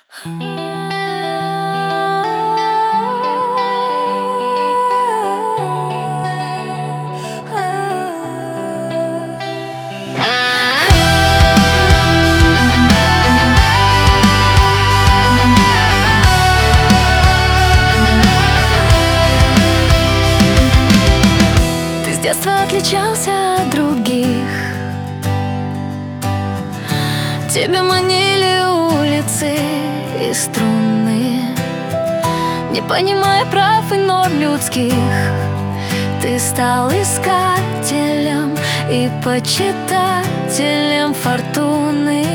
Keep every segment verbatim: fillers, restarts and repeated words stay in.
Ты с детства отличался от других, тебя манили улицы и струны. Не понимая прав и норм людских, ты стал искателем и почитателем фортуны.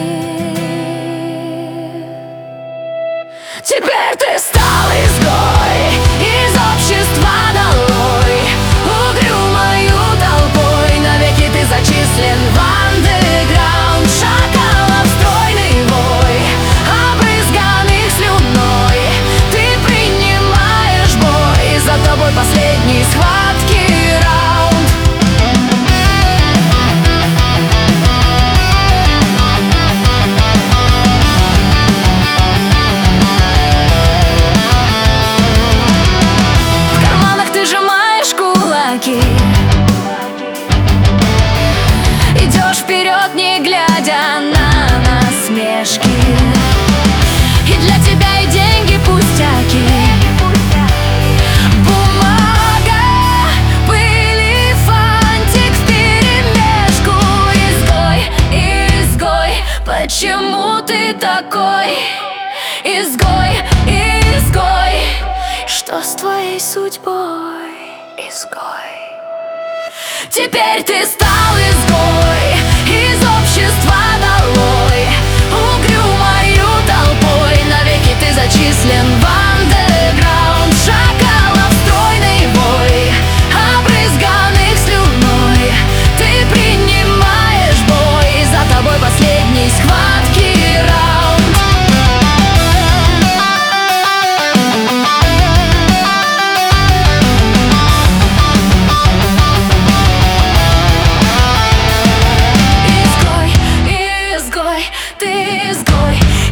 Теперь ты стал изгой, из общества долой, угрюмою толпой навеки ты зачислен в андеграунд. Шакалов стройный вой, обрызганных слюной, ты принимаешь бой, за тобой последний схватки раунд. В карманах ты сжимаешь кулаки, идешь вперед, не глядя на насмешки. И для тебя и деньги пустяки, бумага, пыль и фантик вперемешку. Изгой, изгой, почему ты такой? Изгой, изгой, что с твоей судьбой? Изгой. Теперь ты стал изгой, из общества долой, угрюмою толпой навеки ты зачислен в андеграунд. Шакалов стройный вой, обрызганных слюной, ты принимаешь бой, за тобой последний схватки раунд. Изгой, изгой, ты изгой,